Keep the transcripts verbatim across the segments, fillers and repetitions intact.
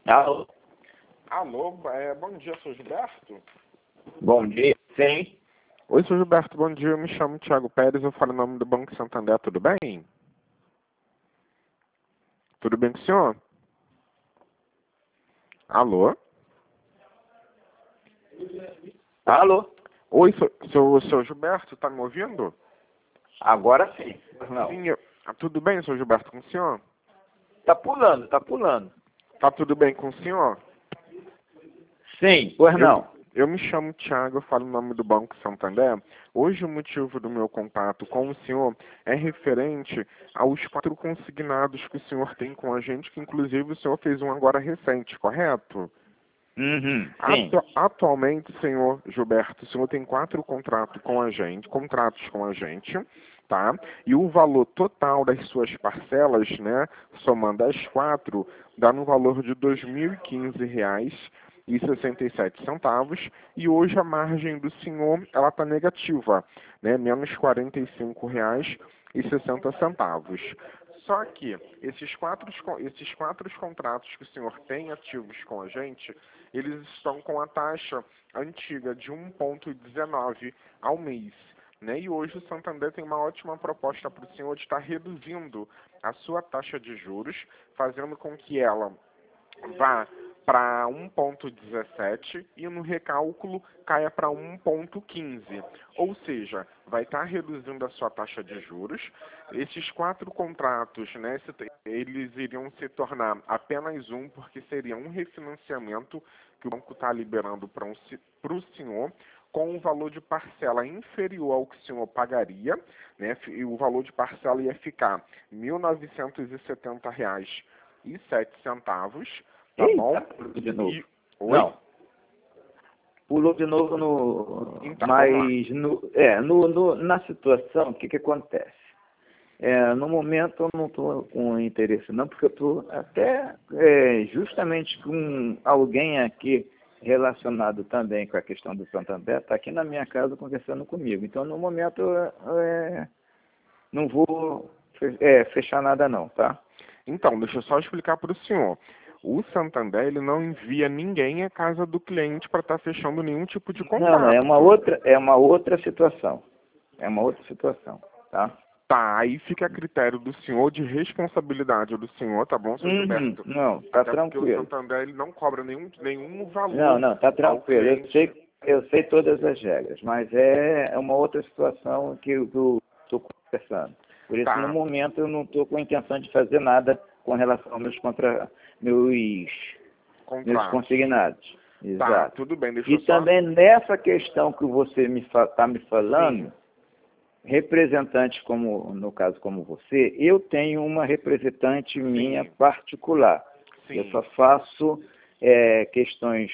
Alô? Alô, é, bom dia, sou Gilberto? Bom dia. Sim. Oi, sou Gilberto, bom dia, eu me chamo Thiago Pérez, eu falo em nome do Banco Santander, tudo bem? Tudo bem com o senhor? Alô? Alô? Oi, sou, sou, sou Gilberto, tá me ouvindo? Agora sim. Não. Sim, eu, ah, tudo bem, sou Gilberto, com o senhor? Tá pulando, tá pulando. Tá tudo bem com o senhor? Sim, pois Eu, não. eu me chamo Thiago, eu falo em nome do Banco Santander. Hoje o motivo do meu contato com o senhor é referente aos quatro consignados que o senhor tem com a gente, que inclusive o senhor fez um agora recente, correto? Uhum, sim. Atu atualmente, senhor Gilberto, o senhor tem quatro contratos com a gente, contratos com a gente, tá? E o valor total das suas parcelas, né, somando as quatro, dá no valor de dois mil e quinze reais e sessenta e sete centavos, e hoje a margem do senhor ela está negativa, né, menos quarenta e cinco reais e sessenta centavos. Só que esses quatro, esses quatro contratos que o senhor tem ativos com a gente, eles estão com a taxa antiga de um vírgula dezenove ao mês. Né? E hoje o Santander tem uma ótima proposta para o senhor de estar reduzindo a sua taxa de juros, fazendo com que ela vá para um vírgula dezessete e no recálculo caia para um vírgula quinze. Ou seja, vai estar reduzindo a sua taxa de juros. Esses quatro contratos, né, eles iriam se tornar apenas um, porque seria um refinanciamento que o banco está liberando para um, o senhor, com um valor de parcela inferior ao que o senhor pagaria, né, e o valor de parcela ia ficar mil novecentos e setenta reais e sete centavos. Tá bom? Eita, pulou de novo. E... Oi? Não. Pulou de novo no... Então, vamos lá. Mas, no, é, no, no, na situação, o que que acontece? É, no momento eu não estou com interesse não, porque eu estou até é, justamente com alguém aqui relacionado também com a questão do Santander, está aqui na minha casa conversando comigo. Então, no momento, é, não vou é, fechar nada não, tá? Então, deixa eu só explicar para o senhor. O Santander, ele não envia ninguém à casa do cliente para estar fechando nenhum tipo de Não, não, contrato. é uma outra, é uma outra situação. É uma outra situação, tá? Tá, aí fica a critério do senhor, de responsabilidade do senhor, tá bom, senhor Uhum, Gilberto? não, tá Até porque o tranquilo. Santander, ele não cobra nenhum, nenhum valor Não, não, tá ao tranquilo. Eu cliente. sei, eu sei todas as regras, mas é uma outra situação que eu estou conversando. Por isso, no Tá, momento, eu não estou com a intenção de fazer nada com relação aos meus, contra, meus, meus contrato. consignados. Tá, Exato. tudo bem, deixa E eu só... também nessa questão que você está me, fa tá me falando, Sim, representantes como, no caso como você, eu tenho uma representante minha sim, particular. Eu sim. só faço é, questões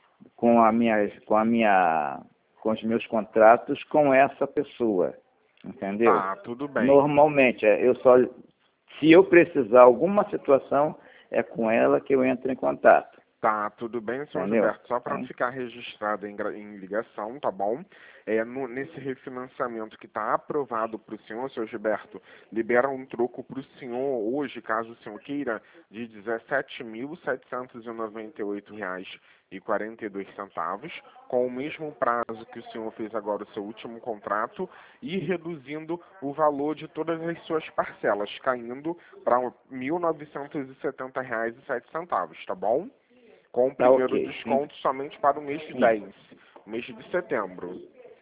com a minha, com a minha, com os meus contratos com essa pessoa, entendeu? Tá, tudo bem. Normalmente, é, eu só, se eu precisar alguma situação, é com ela que eu entro em contato, Tá, tudo bem, senhor entendeu? Gilberto? Só para Então, ficar registrado em, gra- em ligação, tá bom? É, no- nesse refinanciamento que está aprovado para o senhor, senhor Gilberto, libera um troco para o senhor hoje, caso o senhor queira, de dezessete mil setecentos e noventa e oito reais e quarenta e dois centavos, com o mesmo prazo que o senhor fez agora o seu último contrato e reduzindo o valor de todas as suas parcelas, caindo para mil novecentos e setenta reais e sete centavos, tá bom? Com o tá primeiro ok. Sim, desconto somente para o mês de sim. dez, mês de setembro,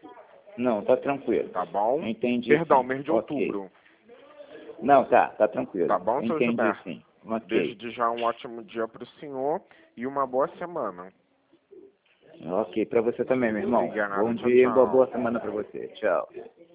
Não, tá tranquilo. tá bom? Entendi Perdão, sim. mês de Ok. outubro, Não, tá, tá tranquilo. tá bom, senhor Entendi Gilberto? sim. Ok. Desde já um ótimo dia para o senhor e uma boa semana. Ok, para você também, meu irmão. Obrigado, Bom tchau, dia e uma tchau. boa semana para você. Tchau.